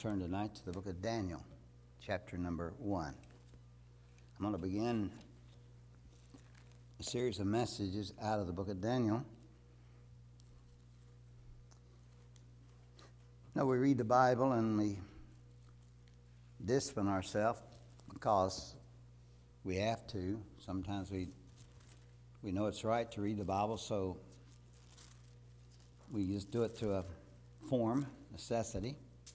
Turn tonight to the book of Daniel, chapter number 1. I'm going to begin a series of messages out of the book of Daniel. Now, we read the Bible and we discipline ourselves because we have to. Sometimes we know it's right to read the Bible, so we just do it through a form, necessity.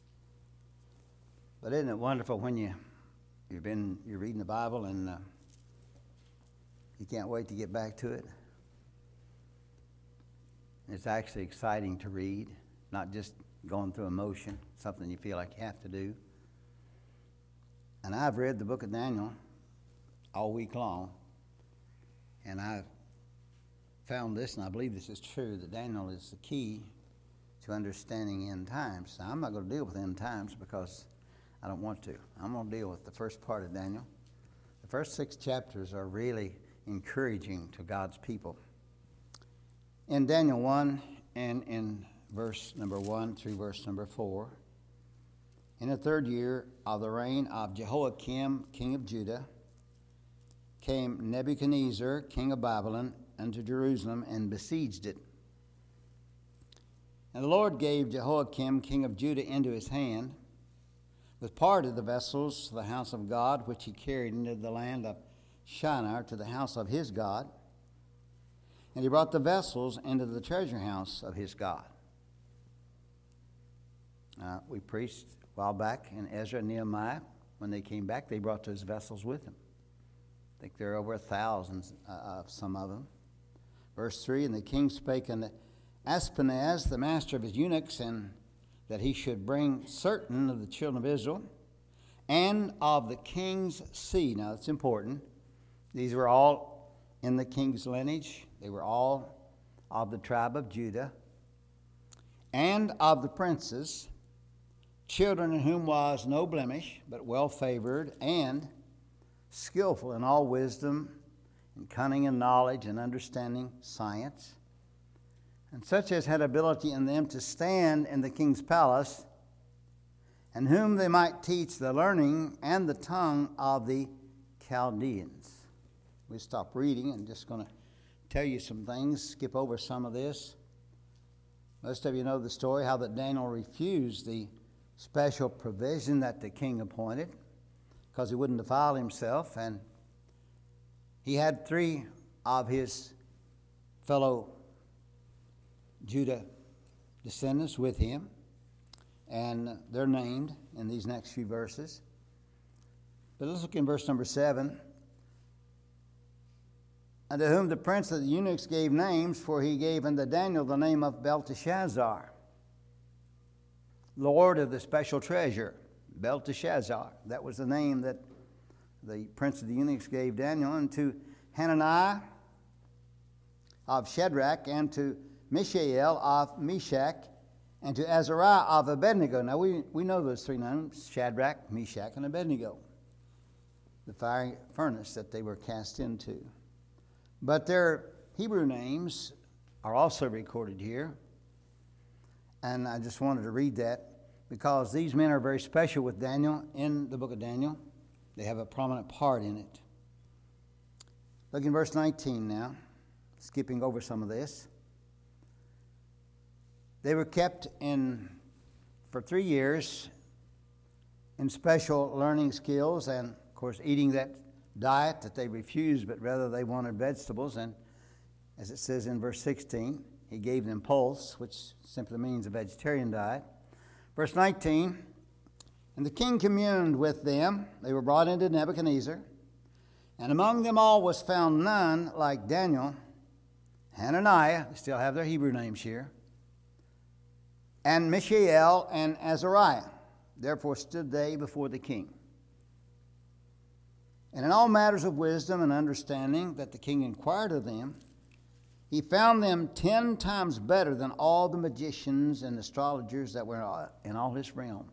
But isn't it wonderful when you're reading the Bible and you can't wait to get back to it? It's actually exciting to read, not just going through emotion, something you feel like you have to do. And I've read the book of Daniel all week long, and I've found this, and I believe this is true, that Daniel is the key to understanding end times. Now, I'm not going to deal with end times because I don't want to. I'm going to deal with the first part of Daniel. The first 6 chapters are really encouraging to God's people. In Daniel 1 and in verse number 1 through verse number 4, in the 3rd year of the reign of Jehoiakim, king of Judah, came Nebuchadnezzar, king of Babylon, unto Jerusalem and besieged it. And the Lord gave Jehoiakim, king of Judah, into his hand, with part of the vessels of the house of God, which he carried into the land of Shinar to the house of his God. And he brought the vessels into the treasure house of his God. We preached a while back in Ezra and Nehemiah. When they came back, they brought those vessels with them. I think there are over 1,000 of some of them. Verse 3, and the king spake unto Ashpenaz, the master of his eunuchs, and that he should bring certain of the children of Israel and of the king's seed. Now, that's important. These were all in the king's lineage. They were all of the tribe of Judah. And of the princes, children in whom was no blemish, but well favored and skillful in all wisdom and cunning and knowledge and understanding science, and such as had ability in them to stand in the king's palace, and whom they might teach the learning and the tongue of the Chaldeans. We stop reading and just going to tell you some things, skip over some of this. Most of you know the story, how that Daniel refused the special provision that the king appointed because he wouldn't defile himself, and he had 3 of his fellow Judah descendants with him, and they're named in these next few verses. But let's look in verse number 7. Unto whom the prince of the eunuchs gave names, for he gave unto Daniel the name of Belteshazzar, Lord of the special treasure. Belteshazzar, that was the name that the prince of the eunuchs gave Daniel. And to Hananiah of Shadrach, and to Mishael of Meshach, and to Azariah of Abednego. Now we know those 3 names, Shadrach, Meshach, and Abednego, the fiery furnace that they were cast into. But their Hebrew names are also recorded here, and I just wanted to read that because these men are very special with Daniel in the book of Daniel. They have a prominent part in it. Look in verse 19 now, skipping over some of this. They were kept for 3 years in special learning skills and, of course, eating that diet that they refused, but rather they wanted vegetables. And as it says in verse 16, he gave them pulse, which simply means a vegetarian diet. Verse 19, and the king communed with them. They were brought into Nebuchadnezzar. And among them all was found none like Daniel, Hananiah, they still have their Hebrew names here, and Mishael and Azariah. Therefore stood they before the king. And in all matters of wisdom and understanding that the king inquired of them, he found them 10 times better than all the magicians and astrologers that were in all his realm.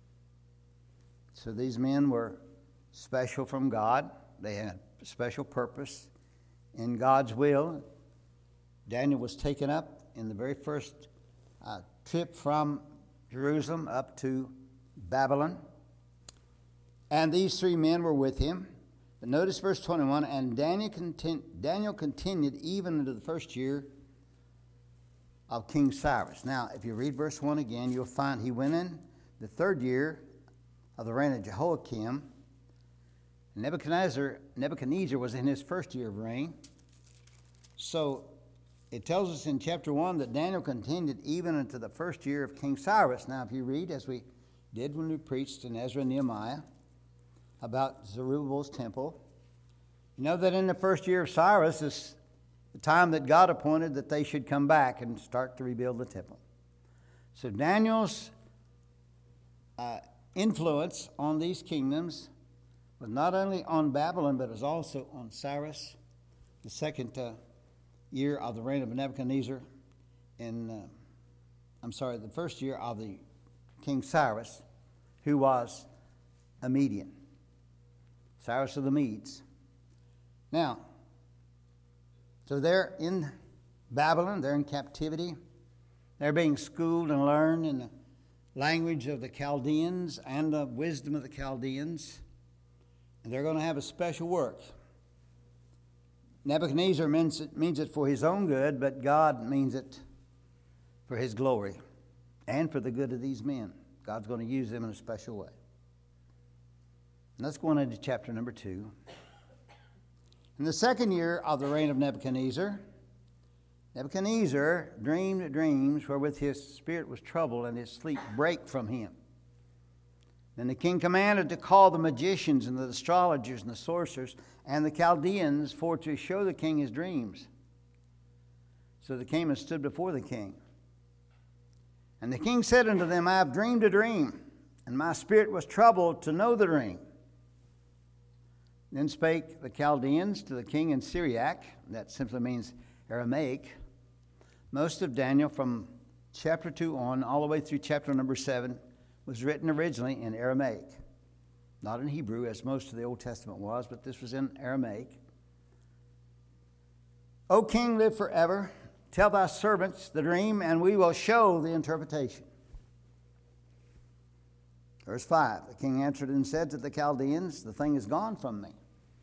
So these men were special from God. They had a special purpose in God's will. Daniel was taken up in the very first trip from Jerusalem up to Babylon. And these 3 men were with him. But notice verse 21, and Daniel continued even into the first year of King Cyrus. Now, if you read verse 1 again, you'll find he went in the 3rd year of the reign of Jehoiakim. Nebuchadnezzar was in his 1st year of reign. So it tells us in chapter 1 that Daniel continued even into the 1st year of King Cyrus. Now, if you read, as we did when we preached in Ezra and Nehemiah, about Zerubbabel's temple, you know that in the 1st year of Cyrus is the time that God appointed that they should come back and start to rebuild the temple. So Daniel's influence on these kingdoms was not only on Babylon, but it was also on Cyrus, the 2nd year of the reign of Nebuchadnezzar, the 1st year of the King Cyrus, who was a Median. Cyrus of the Medes. Now, so they're in Babylon, they're in captivity. They're being schooled and learned in the language of the Chaldeans and the wisdom of the Chaldeans. And they're going to have a special work. Nebuchadnezzar means it for his own good, but God means it for his glory and for the good of these men. God's going to use them in a special way. And let's go on into chapter number 2. In the 2nd year of the reign of Nebuchadnezzar, Nebuchadnezzar dreamed dreams wherewith his spirit was troubled and his sleep brake from him. Then the king commanded to call the magicians and the astrologers and the sorcerers and the Chaldeans for to show the king his dreams. So they came and stood before the king. And the king said unto them, I have dreamed a dream, and my spirit was troubled to know the dream. Then spake the Chaldeans to the king in Syriac, that simply means Aramaic. Most of Daniel from chapter 2 on, all the way through chapter number 7, was written originally in Aramaic. Not in Hebrew, as most of the Old Testament was, but this was in Aramaic. O king, live forever. Tell thy servants the dream, and we will show the interpretation. Verse 5, the king answered and said to the Chaldeans, the thing is gone from me.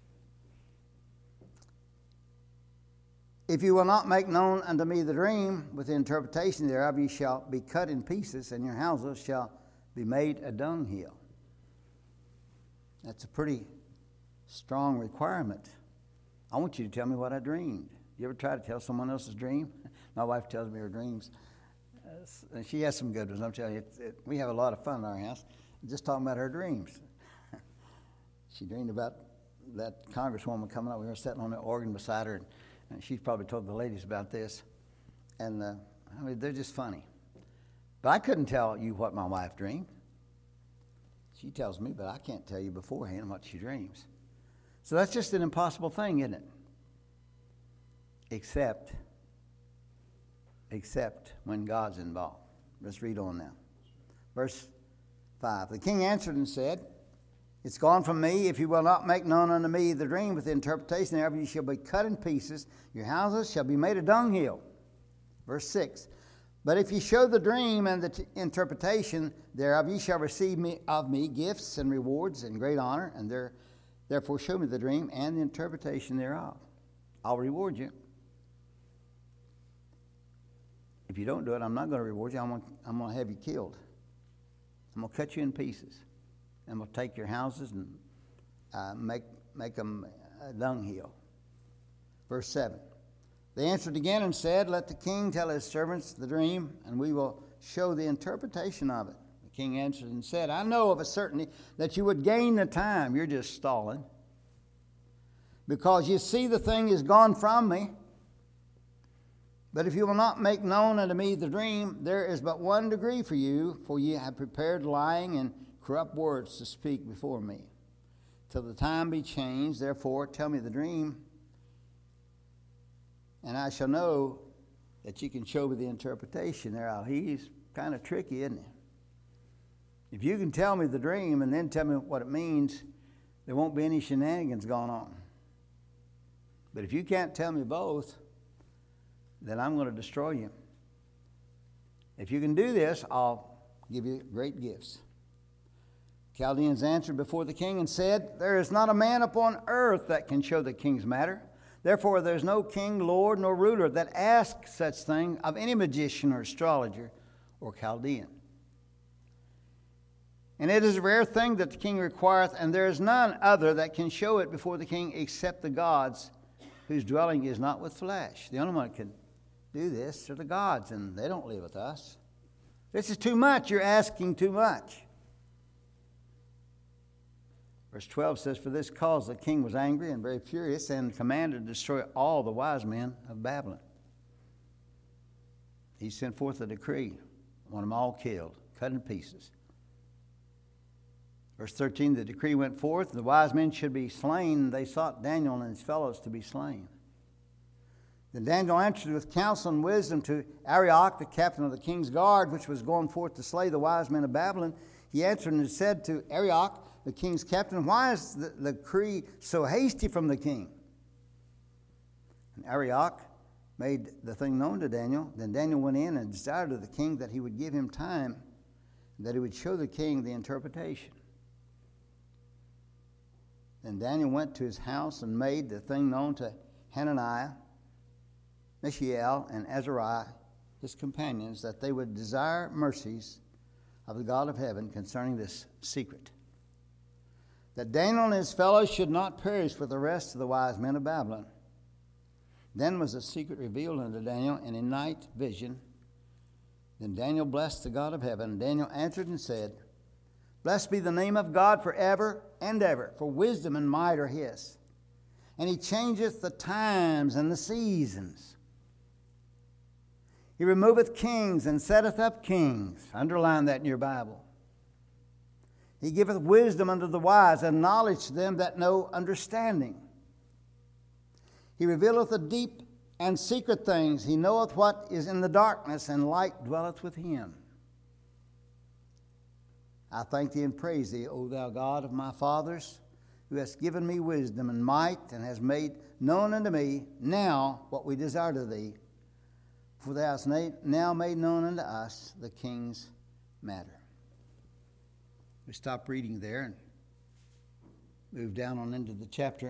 If you will not make known unto me the dream, with the interpretation thereof, ye shall be cut in pieces, and your houses shall be made a dunghill. That's a pretty strong requirement. I want you to tell me what I dreamed. You ever try to tell someone else's dream? My wife tells me her dreams. And she has some good ones. I'm telling you, we have a lot of fun in our house just talking about her dreams. She dreamed about that congresswoman coming up. We were sitting on the organ beside her, and she's probably told the ladies about this. And they're just funny. But I couldn't tell you what my wife dreamed. She tells me, but I can't tell you beforehand what she dreams. So that's just an impossible thing, isn't it? Except when God's involved. Let's read on now. Verse 5. The king answered and said, It's gone from me. If you will not make known unto me the dream with the interpretation thereof, you shall be cut in pieces. Your houses shall be made a dunghill. Verse 6. But if ye show the dream and the interpretation thereof, ye shall receive of me gifts and rewards and great honor, and therefore show me the dream and the interpretation thereof. I'll reward you. If you don't do it, I'm not going to reward you. I'm going to have you killed. I'm going to cut you in pieces. I'm going to take your houses and make them a dunghill. Verse 7. They answered again and said, Let the king tell his servants the dream, and we will show the interpretation of it. The king answered and said, I know of a certainty that you would gain the time. You're just stalling. Because you see the thing is gone from me. But if you will not make known unto me the dream, there is but one degree for ye have prepared lying and corrupt words to speak before me. Till the time be changed, therefore tell me the dream, and I shall know that you can show me the interpretation thereof. He's kind of tricky, isn't he? If you can tell me the dream and then tell me what it means, there won't be any shenanigans going on. But if you can't tell me both, then I'm going to destroy you. If you can do this, I'll give you great gifts. Chaldeans answered before the king and said, There is not a man upon earth that can show the king's matter. Therefore there is no king, lord, nor ruler that asks such thing of any magician or astrologer or Chaldean. And it is a rare thing that the king requireth, and there is none other that can show it before the king except the gods, whose dwelling is not with flesh. The only one that can do this are the gods, and they don't live with us. This is too much. You're asking too much. Verse 12 says, For this cause the king was angry and very furious, and commanded to destroy all the wise men of Babylon. He sent forth a decree, want them all killed, cut in pieces. Verse 13, the decree went forth, the wise men should be slain. They sought Daniel and his fellows to be slain. Then Daniel answered with counsel and wisdom to Arioch, the captain of the king's guard, which was going forth to slay the wise men of Babylon. He answered and said to Arioch, the king's captain, Why is the decree so hasty from the king? And Arioch made the thing known to Daniel. Then Daniel went in and desired of the king that he would give him time, that he would show the king the interpretation. Then Daniel went to his house and made the thing known to Hananiah, Mishael, and Azariah, his companions, that they would desire mercies of the God of heaven concerning this secret, that Daniel and his fellows should not perish with the rest of the wise men of Babylon. Then was the secret revealed unto Daniel in a night vision. Then Daniel blessed the God of heaven. And Daniel answered and said, Blessed be the name of God forever and ever, for wisdom and might are his. And he changeth the times and the seasons. He removeth kings and setteth up kings. Underline that in your Bible. He giveth wisdom unto the wise, and knowledge to them that know understanding. He revealeth the deep and secret things. He knoweth what is in the darkness, and light dwelleth with him. I thank thee and praise thee, O thou God of my fathers, who hast given me wisdom and might, and hast made known unto me now what we desire of thee. For thou hast now made known unto us the king's matter. We stop reading there and move down on into the chapter.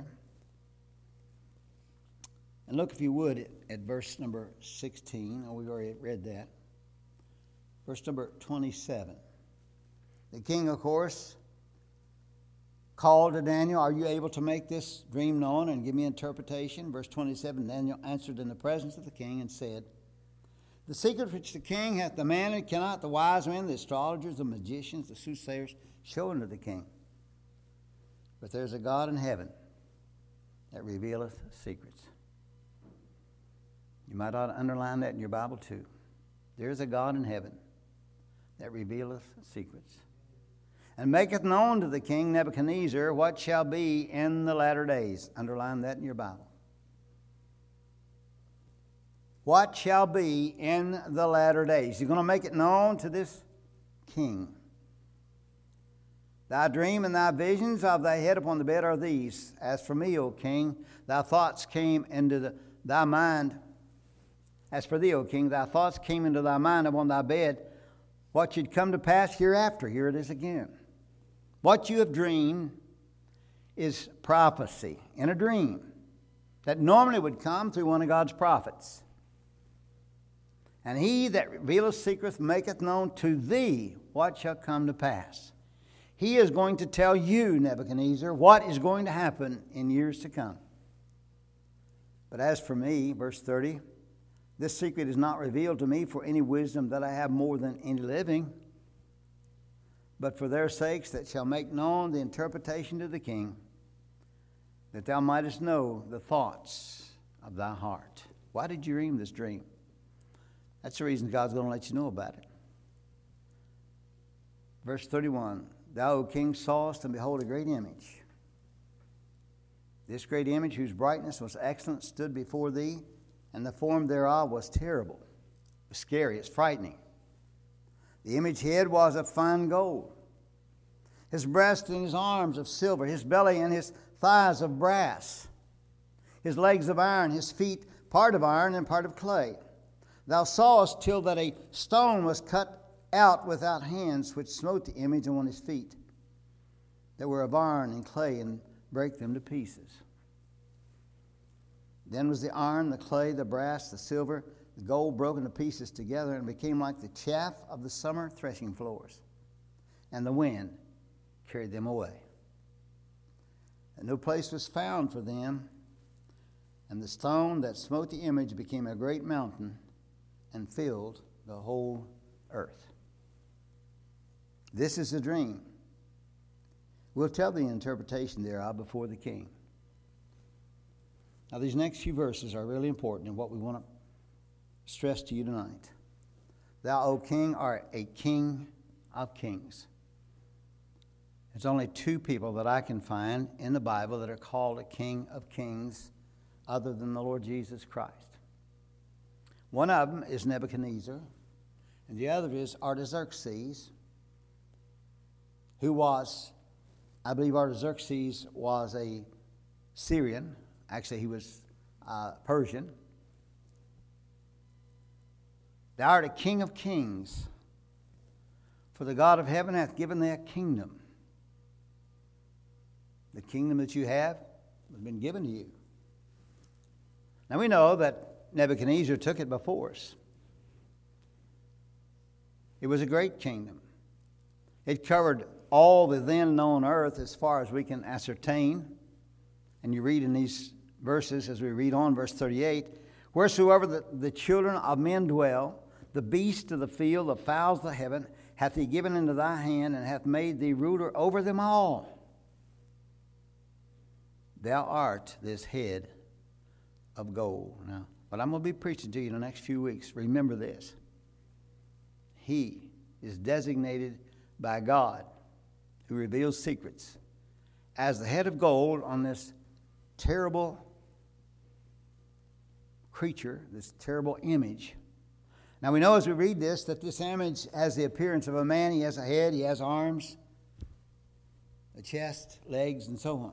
And look, if you would, at verse number 16. Oh, we've already read that. Verse number 27. The king, of course, called to Daniel, Are you able to make this dream known and give me interpretation? Verse 27, Daniel answered in the presence of the king and said, The secret which the king hath demanded cannot the wise men, the astrologers, the magicians, the soothsayers show unto the king. But there's a God in heaven that revealeth secrets. You might ought to underline that in your Bible too. There's a God in heaven that revealeth secrets, and maketh known to the king Nebuchadnezzar what shall be in the latter days. Underline that in your Bible. What shall be in the latter days. You're going to make it known to this king. Thy dream and thy visions of thy head upon the bed are these. As for me, O king, thy thoughts came into thy mind. As for thee, O king, thy thoughts came into thy mind upon thy bed, what should come to pass hereafter. Here it is again. What you have dreamed is prophecy in a dream that normally would come through one of God's prophets. And he that revealeth secrets maketh known to thee what shall come to pass. He is going to tell you, Nebuchadnezzar, what is going to happen in years to come. But as for me, verse 30, this secret is not revealed to me for any wisdom that I have more than any living, but for their sakes that shall make known the interpretation to the king, that thou mightest know the thoughts of thy heart. Why did you dream this dream? That's the reason God's going to let you know about it. Verse 31, Thou, O king, sawest, and behold, a great image. This great image, whose brightness was excellent, stood before thee, and the form thereof was terrible. It was scary, it's frightening. The image head was of fine gold, his breast and his arms of silver, his belly and his thighs of brass, his legs of iron, his feet part of iron and part of clay. Thou sawest till that a stone was cut out without hands, which smote the image on his feet. that were of iron and clay, and brake them to pieces. Then was the iron, the clay, the brass, the silver, the gold broken to pieces together, and became like the chaff of the summer threshing floors. And the wind carried them away. And no place was found for them. And the stone that smote the image became a great mountain and filled the whole earth. This is a dream. We'll tell the interpretation thereof before the king. Now, these next few verses are really important and what we want to stress to you tonight. Thou, O king, art a king of kings. There's only two people that I can find in the Bible that are called a king of kings other than the Lord Jesus Christ. One of them is Nebuchadnezzar, and the other is Artaxerxes, who was, I believe Artaxerxes was a Syrian. Actually, he was Persian. Thou art a king of kings, for the God of heaven hath given thee a kingdom. The kingdom that you have has been given to you. Now we know that Nebuchadnezzar took it by force. It was a great kingdom. It covered all the then known earth as far as we can ascertain. And you read in these verses, as we read on, verse 38, wheresoever the children of men dwell, the beasts of the field, the fowls of the heaven, hath he given into thy hand, and hath made thee ruler over them all. Thou art this head of gold. Now, what I'm going to be preaching to you in the next few weeks, remember this. He is designated by God, who reveals secrets, as the head of gold on this terrible creature, this terrible image. Now we know as we read this that this image has the appearance of a man. He has a head, he has arms, a chest, legs, and so on.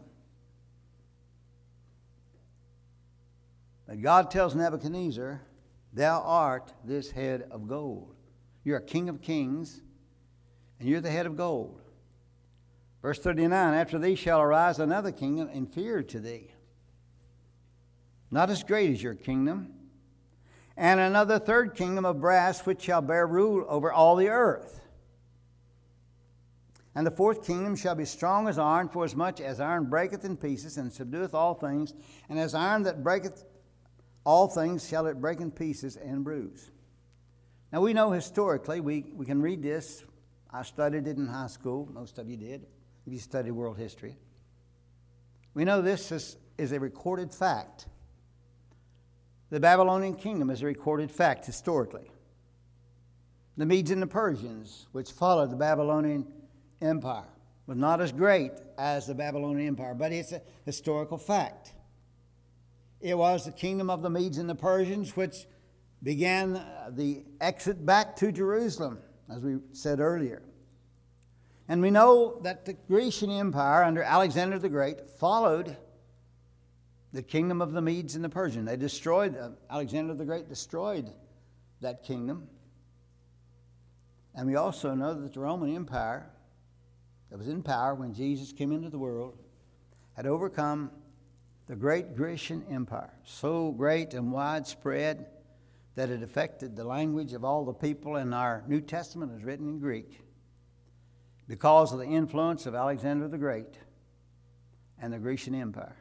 But God tells Nebuchadnezzar, thou art this head of gold. You're a king of kings, and you're the head of gold. Verse 39, after thee shall arise another kingdom inferior to thee, not as great as your kingdom, and another third kingdom of brass, which shall bear rule over all the earth. And the fourth kingdom shall be strong as iron, forasmuch as iron breaketh in pieces, and subdueth all things, and as iron that breaketh all things shall it break in pieces and bruise. Now we know historically, we can read this. I studied it in high school. Most of you did, if you studied world history. We know this is a recorded fact. The Babylonian kingdom is a recorded fact historically. The Medes and the Persians, which followed the Babylonian Empire, was not as great as the Babylonian Empire, but it's a historical fact. It was the kingdom of the Medes and the Persians which began the exit back to Jerusalem, as we said earlier. And we know that the Grecian Empire under Alexander the Great followed the kingdom of the Medes and the Persians. They destroyed, Alexander the Great destroyed that kingdom. And we also know that the Roman Empire, that was in power when Jesus came into the world, had overcome the great Grecian Empire, so great and widespread that it affected the language of all the people, and our New Testament is written in Greek because of the influence of Alexander the Great and the Grecian Empire.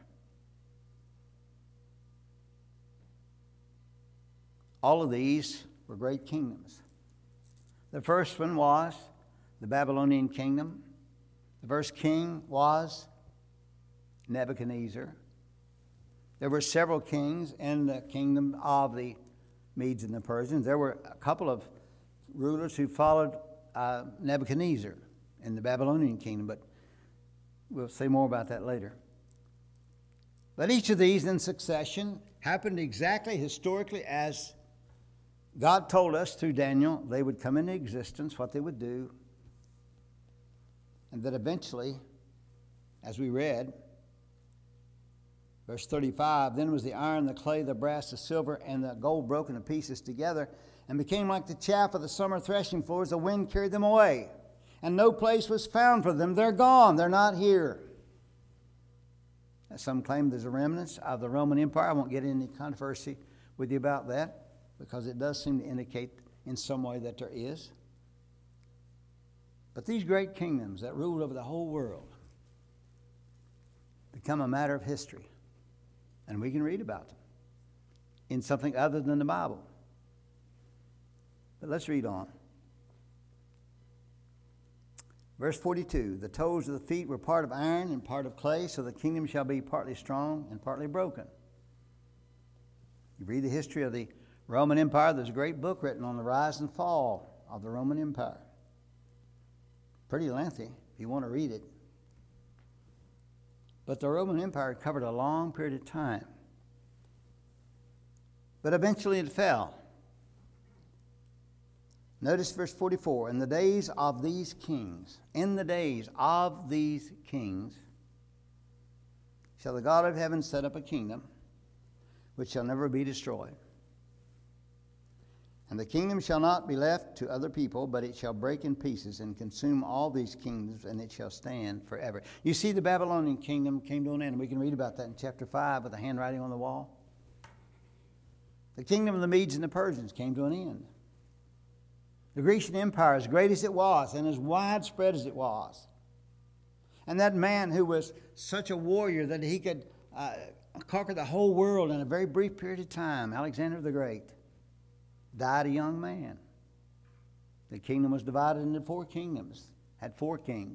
All of these were great kingdoms. The first one was the Babylonian kingdom. The first king was Nebuchadnezzar. There were several kings in the kingdom of the Medes and the Persians. There were a couple of rulers who followed Nebuchadnezzar in the Babylonian kingdom, but we'll say more about that later. But each of these in succession happened exactly historically as God told us through Daniel they would come into existence, what they would do, and that eventually, as we read, verse 35, then was the iron, the clay, the brass, the silver, and the gold broken to pieces together, and became like the chaff of the summer threshing floors. The wind carried them away. and no place was found for them. They're gone. They're not here. Some claim there's a remnant of the Roman Empire. I won't get into any controversy with you about that, because it does seem to indicate in some way that there is. But these great kingdoms that ruled over the whole world become a matter of history. And we can read about them in something other than the Bible. But let's read on. Verse 42, the toes of the feet were part of iron and part of clay, so the kingdom shall be partly strong and partly broken. You read the history of the Roman Empire. There's a great book written on the rise and fall of the Roman Empire. Pretty lengthy if you want to read it. But the Roman Empire covered a long period of time. But eventually it fell. Notice verse 44, in the days of these kings, shall the God of heaven set up a kingdom which shall never be destroyed. And the kingdom shall not be left to other people, but it shall break in pieces and consume all these kingdoms, and it shall stand forever. You see, the Babylonian kingdom came to an end. We can read about that in chapter 5 with the handwriting on the wall. The kingdom of the Medes and the Persians came to an end. The Grecian Empire, as great as it was and as widespread as it was, and that man who was such a warrior that he could conquer the whole world in a very brief period of time, Alexander the Great, died a young man. The kingdom was divided into 4 kingdoms, had 4 kings.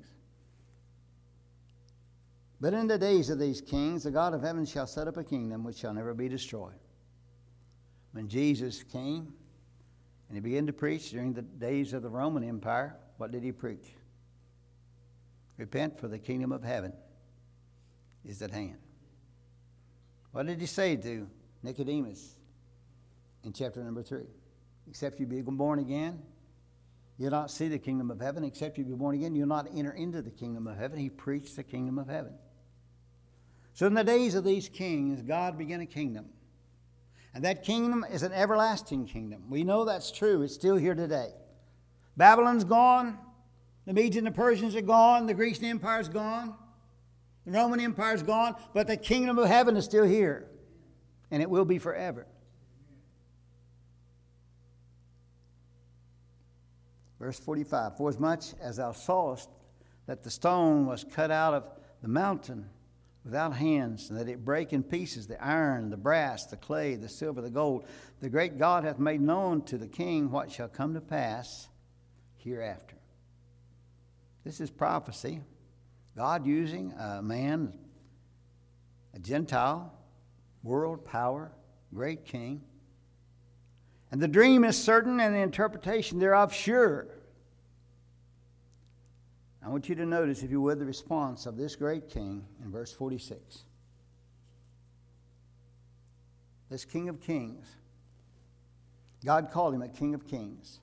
But in the days of these kings, the God of heaven shall set up a kingdom which shall never be destroyed. When Jesus came and he began to preach during the days of the Roman Empire, what did he preach? Repent, for the kingdom of heaven is at hand. What did he say to Nicodemus in chapter number 3? Except you be born again, you'll not see the kingdom of heaven. Except you be born again, you'll not enter into the kingdom of heaven. He preached the kingdom of heaven. So in the days of these kings, God began a kingdom. And that kingdom is an everlasting kingdom. We know that's true. It's still here today. Babylon's gone. The Medes and the Persians are gone. The Grecian Empire's gone. The Roman Empire's gone. But the kingdom of heaven is still here. And it will be forever. Verse 45, for as much as thou sawest that the stone was cut out of the mountain without hands, and that it break in pieces the iron, the brass, the clay, the silver, the gold, the great God hath made known to the king what shall come to pass hereafter. This is prophecy. God using a man, a Gentile, world power, great king. And the dream is certain and the interpretation thereof sure. I want you to notice, if you would, the response of this great king in verse 46. This King of Kings. God called him a King of Kings.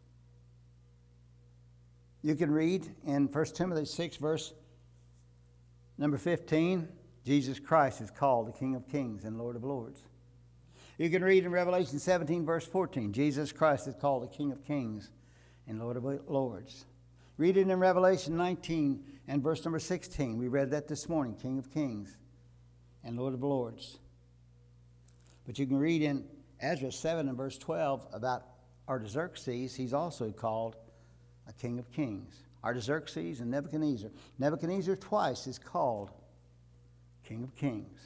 You can read in 1 Timothy 6, verse number 15, Jesus Christ is called the King of Kings and Lord of Lords. You can read in Revelation 17, verse 14, Jesus Christ is called the King of Kings and Lord of Lords. Read it in Revelation 19 and verse number 16. We read that this morning, King of Kings and Lord of Lords. But you can read in Ezra 7 and verse 12 about Artaxerxes. He's also called a King of Kings. Artaxerxes and Nebuchadnezzar. Nebuchadnezzar twice is called King of Kings.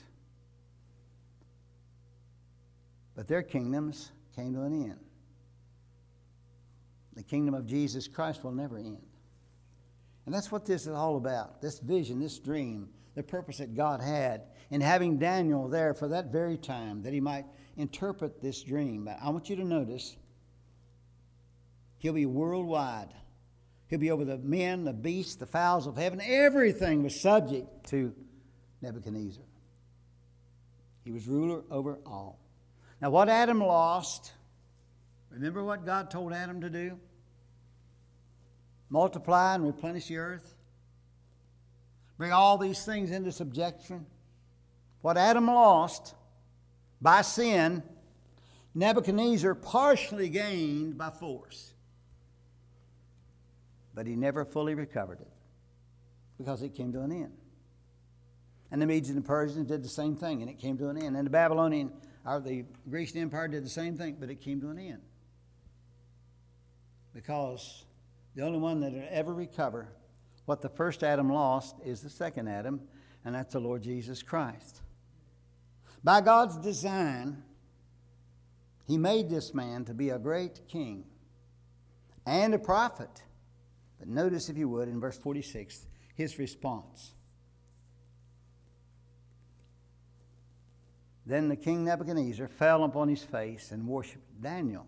But their kingdoms came to an end. The kingdom of Jesus Christ will never end. And that's what this is all about, this vision, this dream, the purpose that God had in having Daniel there for that very time, that he might interpret this dream. But I want you to notice, he'll be worldwide. He'll be over the men, the beasts, the fowls of heaven. Everything was subject to Nebuchadnezzar. He was ruler over all. Now, what Adam lost, remember what God told Adam to do? Multiply and replenish the earth. Bring all these things into subjection. What Adam lost by sin, Nebuchadnezzar partially gained by force. but he never fully recovered it because it came to an end. And the Medes and the Persians did the same thing, and it came to an end. And the Babylonian, or the Grecian Empire did the same thing, but it came to an end. Because the only one that will ever recover what the first Adam lost is the second Adam, and that's the Lord Jesus Christ. By God's design, he made this man to be a great king and a prophet. But notice, if you would, in verse 46, his response. Then the king Nebuchadnezzar fell upon his face and worshipped Daniel.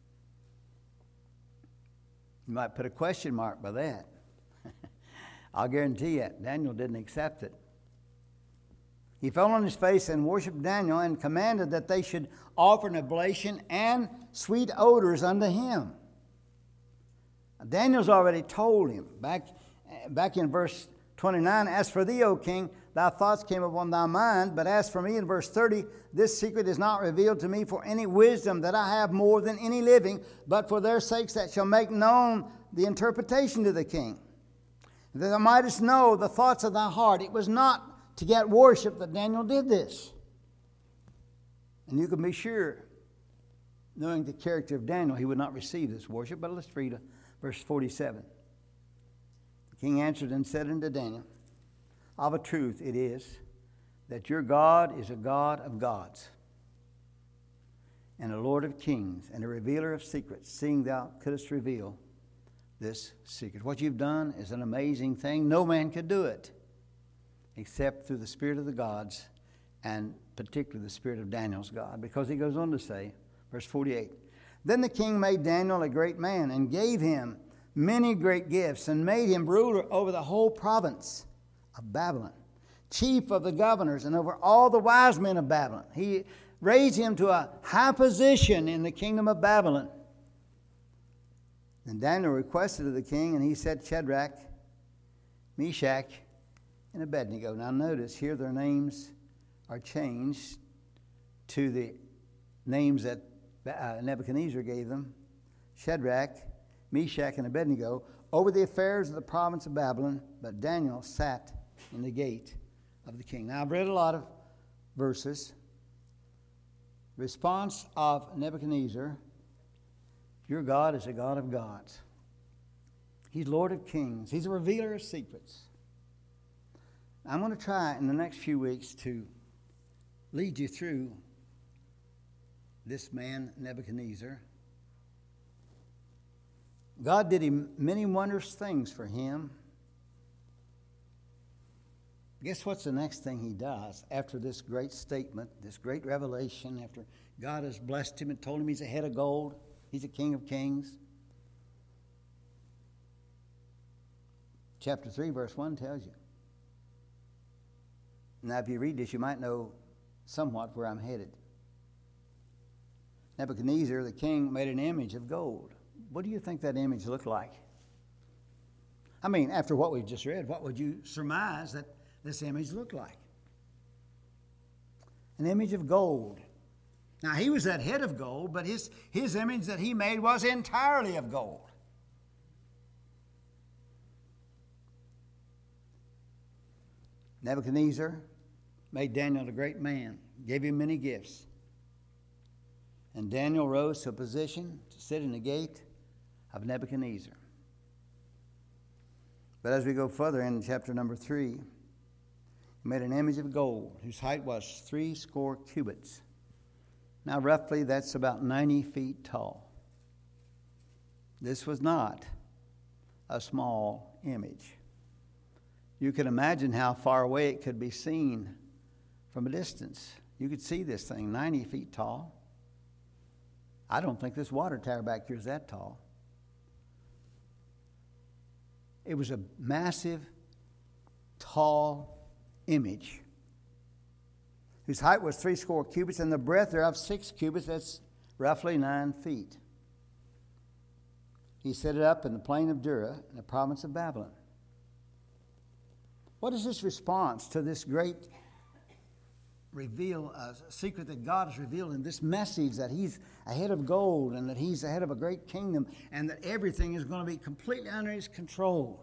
You might put a question mark by that. I'll guarantee you, Daniel didn't accept it. He fell on his face and worshipped Daniel and commanded that they should offer an oblation and sweet odors unto him. Daniel's already told him, back in verse 29, as for thee, O king, thy thoughts came upon thy mind, but as for me, in verse 30, this secret is not revealed to me for any wisdom that I have more than any living, but for their sakes that shall make known the interpretation to the king, that thou mightest know the thoughts of thy heart. It was not to get worship that Daniel did this. And you can be sure, knowing the character of Daniel, he would not receive this worship. But let's read verse 47. The king answered and said unto Daniel, of a truth it is that your God is a God of gods, and a Lord of kings, and a revealer of secrets, seeing thou couldst reveal this secret. What you've done is an amazing thing. No man could do it except through the spirit of the gods, and particularly the spirit of Daniel's God. Because he goes on to say, verse 48, then the king made Daniel a great man, and gave him many great gifts, and made him ruler over the whole province of Babylon, chief of the governors, and over all the wise men of Babylon. He raised him to a high position in the kingdom of Babylon. And Daniel requested of the king, and he said, Shadrach, Meshach, and Abednego. Now notice here their names are changed to the names that Nebuchadnezzar gave them. Shadrach, Meshach, and Abednego over the affairs of the province of Babylon, but Daniel sat in the gate of the king. Now I've read a lot of verses. Response of Nebuchadnezzar, your God is a God of gods. He's Lord of kings. He's a revealer of secrets. I'm going to try in the next few weeks to lead you through this man, Nebuchadnezzar. God did him many wondrous things for him. Guess what's the next thing he does after this great statement, this great revelation, after God has blessed him and told him he's a head of gold, he's a king of kings? Chapter 3, verse 1 tells you. Now, if you read this, you might know somewhat where I'm headed. Nebuchadnezzar, the king, made an image of gold. What do you think that image looked like? I mean, after what we've just read, what would you surmise that this image looked like? An image of gold. Now, he was that head of gold, but his image that he made was entirely of gold. Nebuchadnezzar made Daniel a great man, gave him many gifts. And Daniel rose to a position to sit in the gate of Nebuchadnezzar. But as we go further in chapter number 3, he made an image of gold whose height was 80 cubits. Now roughly that's about 90 feet tall. This was not a small image. You can imagine how far away it could be seen from a distance. You could see this thing 90 feet tall. I don't think this water tower back here is that tall. It was a massive, tall image whose height was 80 cubits, and the breadth thereof 6 cubits. That's roughly 9 feet. He set it up in the plain of Dura in the province of Babylon. What is this response to this great reveal a secret that God has revealed in this message, that he's a head of gold and that he's the head of a great kingdom and that everything is going to be completely under his control.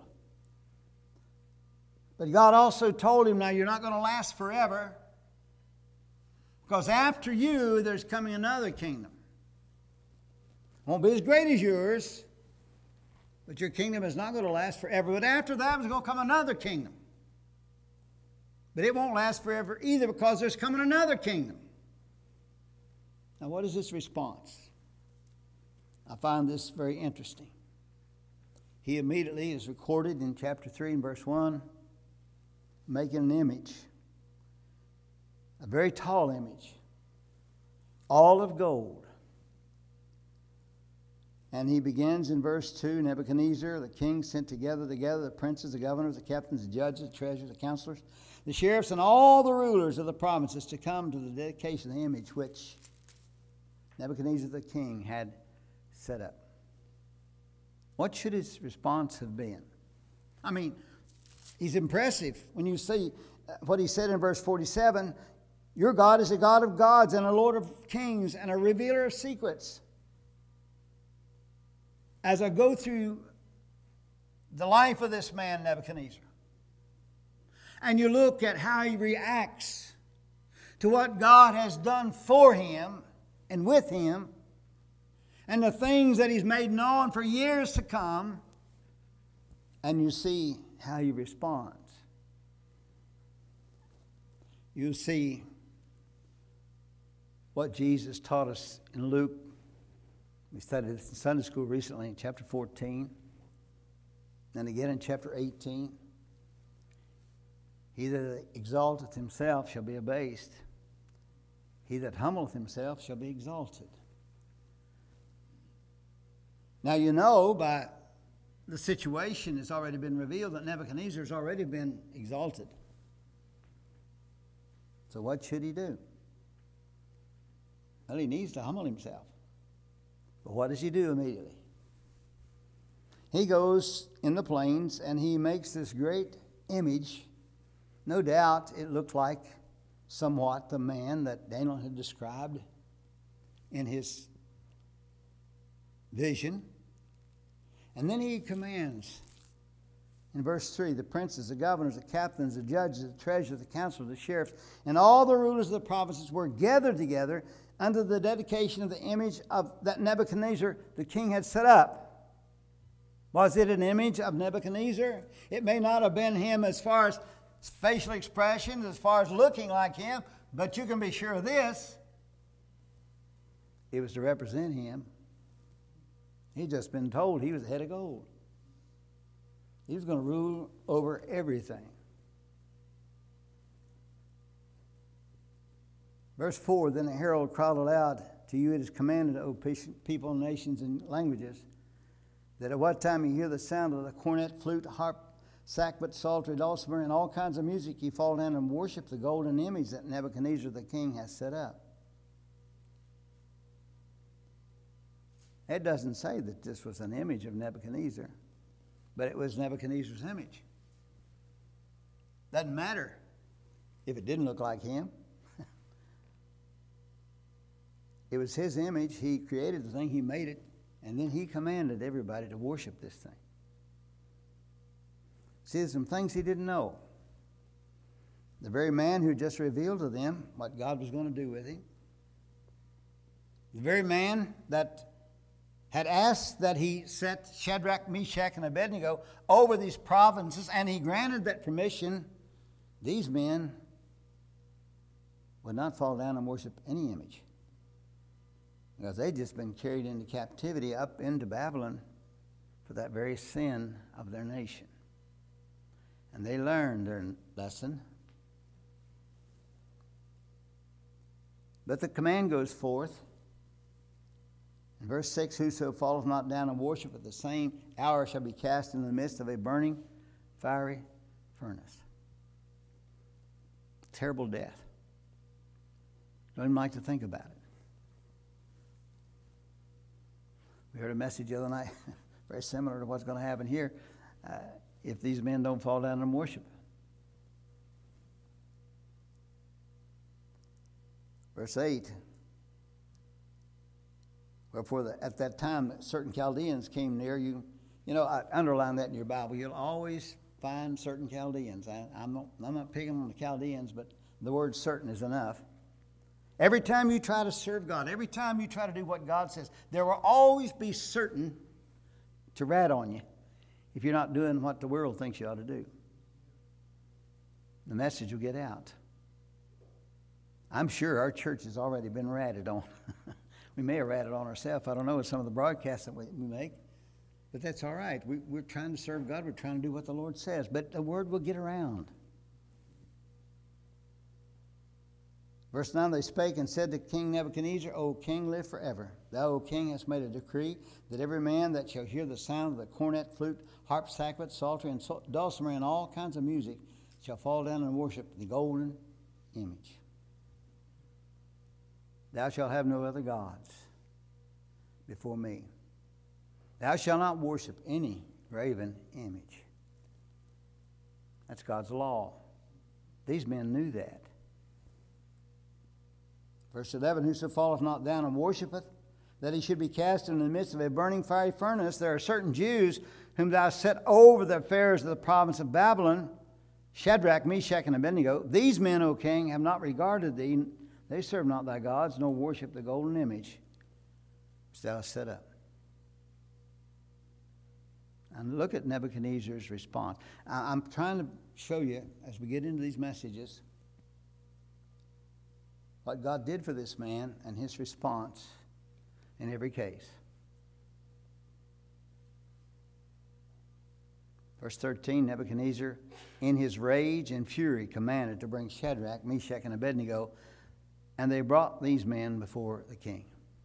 But God also told him, now you're not going to last forever, because after you there's coming another kingdom. Won't be as great as yours, but your kingdom is not going to last forever. But after that there's going to come another kingdom. But it won't last forever either, because there's coming another kingdom. Now, what is this response? I find this very interesting. He immediately is recorded in chapter 3 and verse 1, making an image, a very tall image, all of gold. And he begins in verse 2, Nebuchadnezzar, the king, sent together the princes, the governors, the captains, the judges, the treasurers, the counselors, the sheriffs, and all the rulers of the provinces to come to the dedication of the image which Nebuchadnezzar the king had set up. What should his response have been? I mean, he's impressive when you see what he said in verse 47, your God is a God of gods and a Lord of kings and a revealer of secrets. As I go through the life of this man, Nebuchadnezzar, and you look at how he reacts to what God has done for him and with him, and the things that he's made known for years to come, and you see how he responds. You see what Jesus taught us in Luke. We studied this in Sunday school recently in chapter 14, and again in chapter 18. He that exalteth himself shall be abased. He that humbleth himself shall be exalted. Now you know by the situation that's already been revealed that Nebuchadnezzar has already been exalted. So what should he do? Well, he needs to humble himself. But what does he do immediately? He goes in the plains and he makes this great image. No doubt it looked like somewhat the man that Daniel had described in his vision. And then he commands in verse 3, the princes, the governors, the captains, the judges, the treasurers, the counselors, the sheriffs, and all the rulers of the provinces were gathered together under the dedication of the image of that Nebuchadnezzar the king had set up. Was it an image of Nebuchadnezzar? It may not have been him as far as facial expressions, as far as looking like him, but you can be sure of this. It was to represent him. He'd just been told he was the head of gold. He was going to rule over everything. Verse 4, then a herald cried aloud, to you it is commanded, O people, nations, and languages, that at what time you hear the sound of the cornet, flute, harp, sackbut, psaltery, dulcimer, and all kinds of music, ye fall down and worship the golden image that Nebuchadnezzar the king has set up. It doesn't say that this was an image of Nebuchadnezzar, but it was Nebuchadnezzar's image. Doesn't matter if it didn't look like him. It was his image. He created the thing. He made it. And then he commanded everybody to worship this thing. See, there's some things he didn't know. The very man who just revealed to them what God was going to do with him. The very man that had asked that he set Shadrach, Meshach, and Abednego over these provinces, and he granted that permission. These men would not fall down and worship any image, because they'd just been carried into captivity up into Babylon for that very sin of their nation. And they learned their lesson. But the command goes forth. In verse 6, whoso falleth not down and worship at the same hour shall be cast into the midst of a burning, fiery furnace. Terrible death. Don't even like to think about it. We heard a message the other night, very similar to what's going to happen here, if these men don't fall down and worship. Verse 8. Wherefore, at that time, certain Chaldeans came near you. You know, I underline that in your Bible. You'll always find certain Chaldeans. I'm not picking on the Chaldeans, but the word certain is enough. Every time you try to serve God, every time you try to do what God says, there will always be certain to rat on you if you're not doing what the world thinks you ought to do. The message will get out. I'm sure our church has already been ratted on. We may have ratted on ourselves. I don't know, with some of the broadcasts that we make. But that's all right. We're trying to serve God. We're trying to do what the Lord says. But the word will get around. Verse 9, they spake and said to King Nebuchadnezzar, O king, live forever. Thou, O king, hast made a decree that every man that shall hear the sound of the cornet, flute, harp, sackbut, psaltery, and dulcimer, and all kinds of music, shall fall down and worship the golden image. Thou shalt have no other gods before me. Thou shalt not worship any graven image. That's God's law. These men knew that. Verse 11, whoso falleth not down and worshipeth, that he should be cast into the midst of a burning fiery furnace. There are certain Jews whom thou set over the affairs of the province of Babylon, Shadrach, Meshach, and Abednego. These men, O king, have not regarded thee. They serve not thy gods, nor worship the golden image which thou hast set up. And look at Nebuchadnezzar's response. I'm trying to show you, as we get into these messages, what God did for this man and his response in every case. Verse 13, Nebuchadnezzar, in his rage and fury, commanded to bring Shadrach, Meshach, and Abednego, and they brought these men before the king.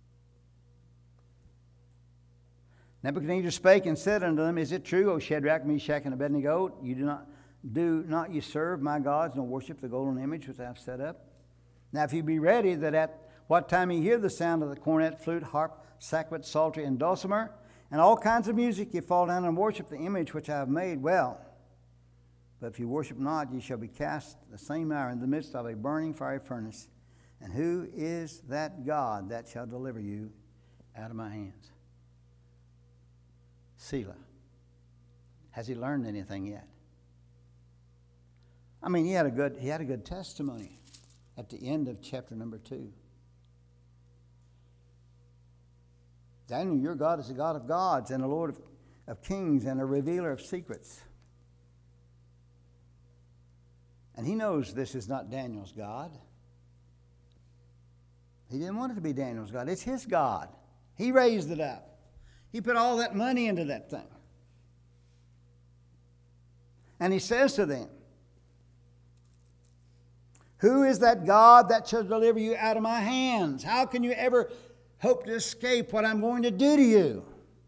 Nebuchadnezzar spake and said unto them, Is it true, O Shadrach, Meshach, and Abednego, you do not you serve my gods, nor worship the golden image which I have set up? Now if you be ready, that at what time you hear the sound of the cornet, flute, harp, sackbut, psaltery, and dulcimer, and all kinds of music, you fall down and worship the image which I have made, well. But if you worship not, ye shall be cast the same hour in the midst of a burning fiery furnace. And who is that God that shall deliver you out of my hands? Selah. Has he learned anything yet? I mean, he had a good testimony at the end of chapter number 2. Daniel, your God is a God of gods and a Lord of kings and a revealer of secrets. And he knows this is not Daniel's God. He didn't want it to be Daniel's God. It's his God. He raised it up. He put all that money into that thing. And he says to them, who is that God that shall deliver you out of my hands? How can you ever hope to escape what I'm going to do to you?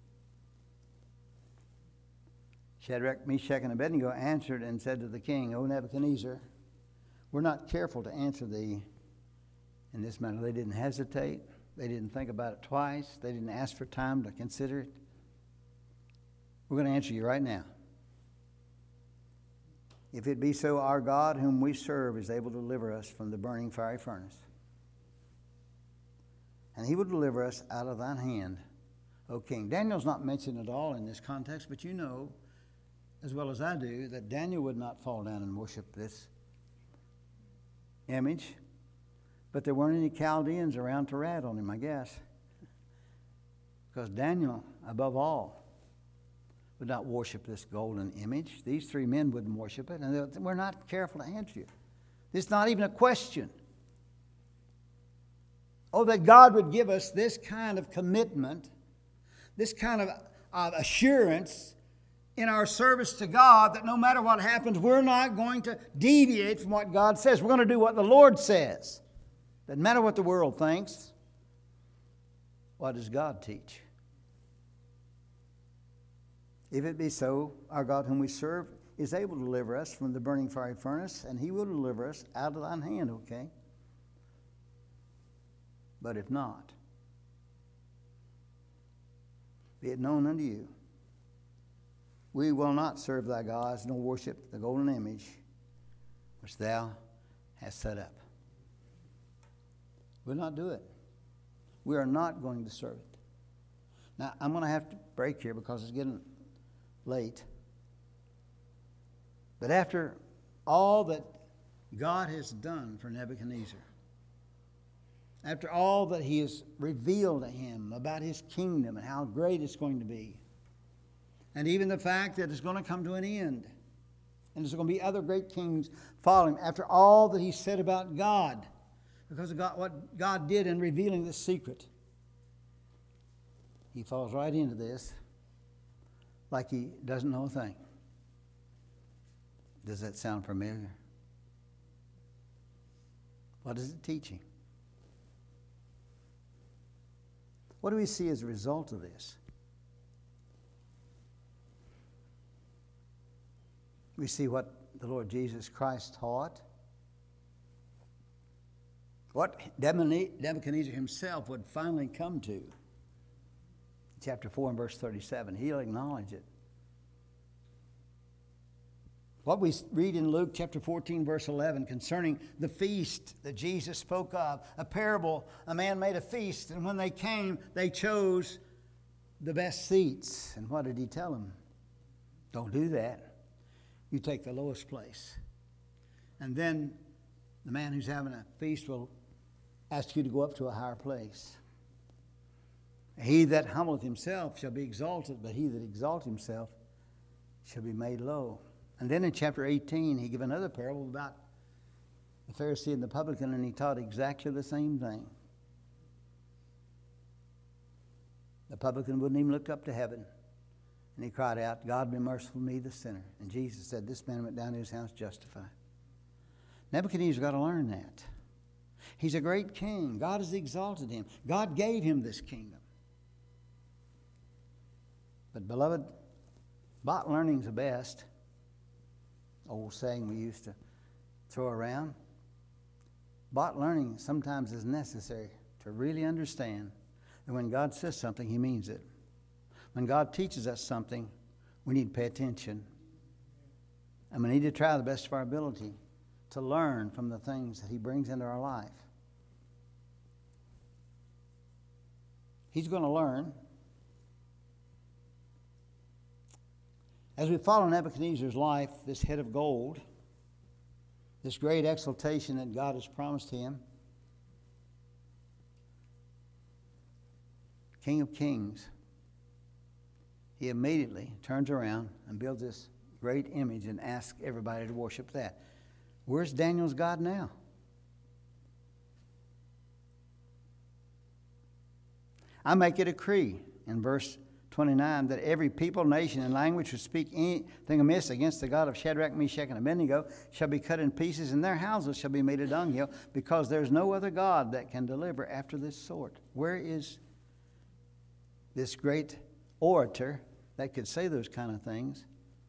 Shadrach, Meshach, and Abednego answered and said to the king, O Nebuchadnezzar, we're not careful to answer thee in this matter. They didn't hesitate. They didn't think about it twice. They didn't ask for time to consider it. We're going to answer you right now. If it be so, our God whom we serve is able to deliver us from the burning fiery furnace. And he will deliver us out of thine hand, O king. Daniel's not mentioned at all in this context, but you know as well as I do that Daniel would not fall down and worship this image. But there weren't any Chaldeans around to rat on him, I guess. Because Daniel, above all, would not worship this golden image. These three men wouldn't worship it, and we're not careful to answer you. It's not even a question. Oh, that God would give us this kind of commitment, this kind of assurance in our service to God that no matter what happens, we're not going to deviate from what God says. We're going to do what the Lord says. Doesn't matter what the world thinks. What does God teach? If it be so, our God whom we serve is able to deliver us from the burning fiery furnace, and he will deliver us out of thine hand, okay? But if not, be it known unto you, we will not serve thy gods, nor worship the golden image which thou hast set up. We'll not do it. We are not going to serve it. Now, I'm going to have to break here because it's getting late. But after all that God has done for Nebuchadnezzar, after all that he has revealed to him about his kingdom and how great it's going to be, and even the fact that it's going to come to an end, and there's going to be other great kings following, after all that he said about God, because of what God did in revealing this secret, he falls right into this like he doesn't know a thing. Does that sound familiar? What is it teaching? What do we see as a result of this? We see what the Lord Jesus Christ taught, what Nebuchadnezzar himself would finally come to. Chapter 4 and verse 37, he'll acknowledge it. What we read in Luke chapter 14, verse 11, concerning the feast that Jesus spoke of, a parable, a man made a feast, and when they came, they chose the best seats. And what did he tell them? Don't do that. You take the lowest place. And then the man who's having a feast will ask you to go up to a higher place. He that humbleth himself shall be exalted, but he that exalts himself shall be made low. And then in chapter 18, he gave another parable about the Pharisee and the publican, and he taught exactly the same thing. The publican wouldn't even look up to heaven. And he cried out, God be merciful to me, the sinner. And Jesus said, this man went down to his house justified. Nebuchadnezzar got to learn that. He's a great king. God has exalted him. God gave him this kingdom. But beloved, bot learning's the best. Old saying we used to throw around. Bot learning sometimes is necessary to really understand that when God says something, he means it. When God teaches us something, we need to pay attention. And we need to try the best of our ability to learn from the things that he brings into our life. He's going to learn. As we follow Nebuchadnezzar's life, this head of gold, this great exaltation that God has promised him, King of Kings, he immediately turns around and builds this great image and asks everybody to worship that. Where's Daniel's God now? I make a decree in verse 29 that every people, nation, and language who speak anything amiss against the God of Shadrach, Meshach, and Abednego shall be cut in pieces, and their houses shall be made a dunghill, because there's no other God that can deliver after this sort. Where is this great orator that could say those kind of things?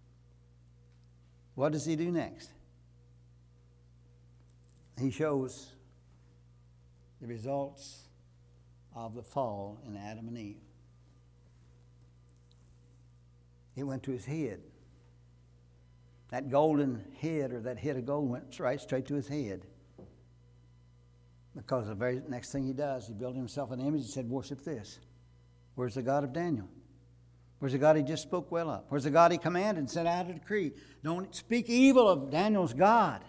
What does he do next? He shows the results of the fall in Adam and Eve. It went to his head. That golden head, or that head of gold, went right straight to his head. Because the very next thing he does, he built himself an image and said, worship this. Where's the God of Daniel? Where's the God he just spoke well of? Where's the God he commanded and sent out a decree? Don't speak evil of Daniel's God.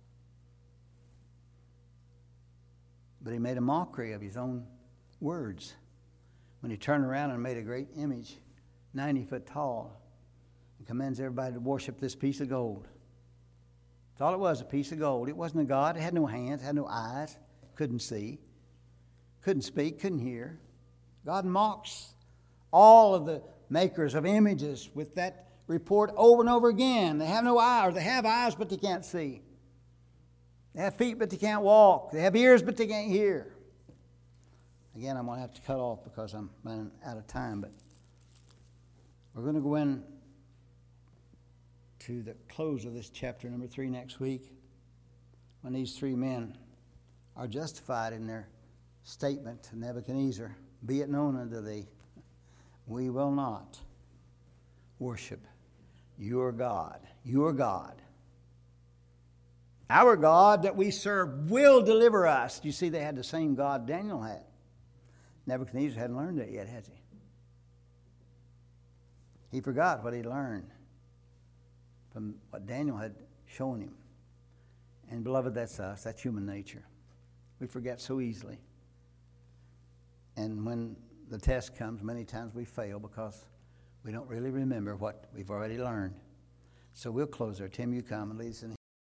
But he made a mockery of his own words when he turned around and made a great image, 90 foot tall, and commands everybody to worship this piece of gold. That's all it was, a piece of gold. It wasn't a God. It had no hands, had no eyes, couldn't see, couldn't speak, couldn't hear. God mocks all of the makers of images with that report over and over again. They have no eyes, or they have eyes but they can't see. They have feet but they can't walk. They have ears but they can't hear. Again, I'm going to have to cut off because I'm running out of time, but we're going to go in to the close of this chapter number 3 next week, when these 3 men are justified in their statement to Nebuchadnezzar, be it known unto thee, we will not worship your God, Our God that we serve will deliver us. You see, they had the same God Daniel had. Nebuchadnezzar hadn't learned that yet, has he? He forgot what he learned from what Daniel had shown him. And beloved, that's us. That's human nature. We forget so easily. And when the test comes, many times we fail because we don't really remember what we've already learned. So we'll close there. Tim, you come and lead us in